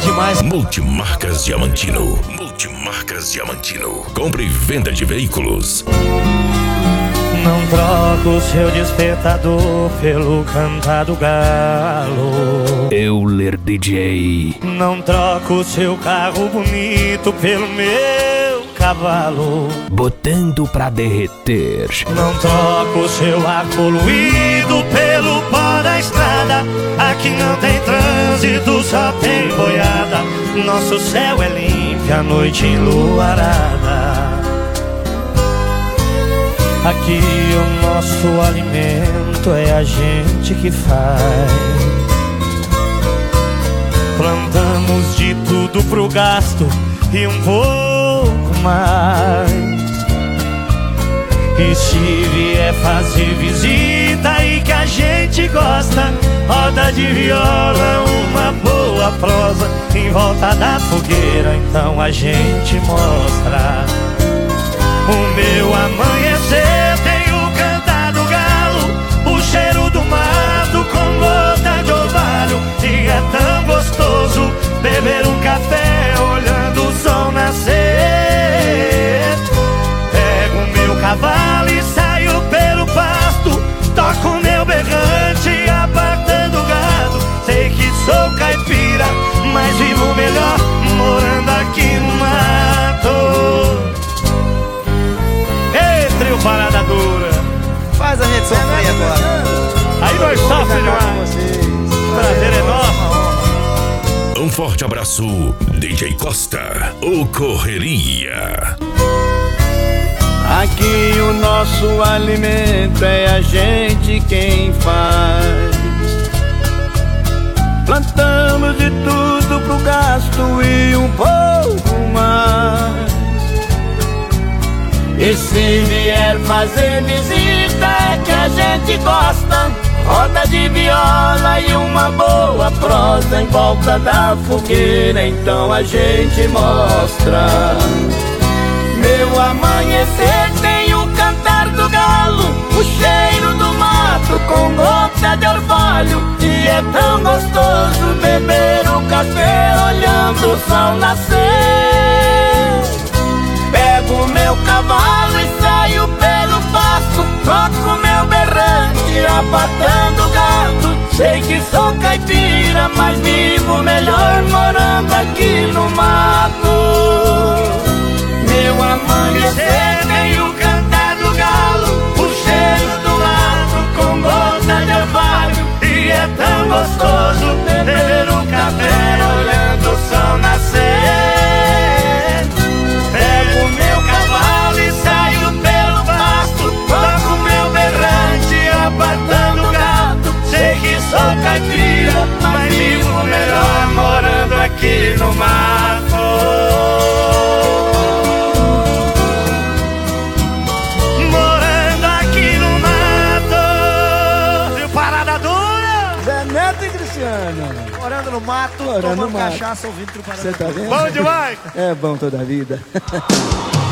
demais. Multimarcas Diamantino. Multimarcas Diamantino. Compra e venda de veículos. Não troco o seu despertador pelo cantar do galo. Euler DJ. Não troco o seu carro bonito pelo meu cavalo. Botando pra derreter. Não troco o seu ar poluído pelo pó da estrada. Aqui não tem trânsito, só tem boiada. Nosso céu é limpo, a noite enluarada. Aqui o nosso alimento é a gente que faz. Plantamos de tudo pro gasto e um pouco mais. E se vier fazer visita e que a gente gosta, roda de viola, uma boa prosa em volta da fogueira, então a gente mostra. O meu amanhecer tem o cantar do galo, o cheiro do mato com gota de orvalho. E é tão gostoso beber um café olhando o sol nascer. Pego o meu cavalo e saio pelo pasto, toco o meu berrante apartando o gado. Sei que sou caipira, mas vivo melhor morando aqui no mato. Trio Parada Dura. Faz a gente sofrer agora. Aí nós sofremos demais. Prazer é nosso. Um forte abraço, DJ Costa, o Correria. Aqui o nosso alimento é a gente quem faz. Plantamos de tudo pro gasto e um pouco mais. E se vier fazer visita é que a gente gosta, roda de viola e uma boa prosa em volta da fogueira, então a gente mostra. Meu amanhecer tem o cantar do galo, o cheiro do mato com gota de orvalho. E é tão gostoso beber um café olhando o sol nascer. Pego meu cavalo e saio pelo pasto, toco meu berrante apartando o gado. Sei que sou caipira, mas vivo melhor morando aqui no mato. Meu amanhecer tem o cantar do galo, o cheiro do mato com gota de orvalho. E é tão gostoso beber um café olhando o sol nascer. Pego meu cavalo e saio pelo pasto, toco meu berrante apartando o gado. Sei que sou caipira, mas vivo melhor morando aqui no mato. Morando aqui no mato. Viu Parada Dura? Zé Neto e Cristiano. Morando no mato, Morando tomando no mato. cachaça, ouvindo Trio Parada Você tá Dura. vendo? Bom demais. É bom toda a vida.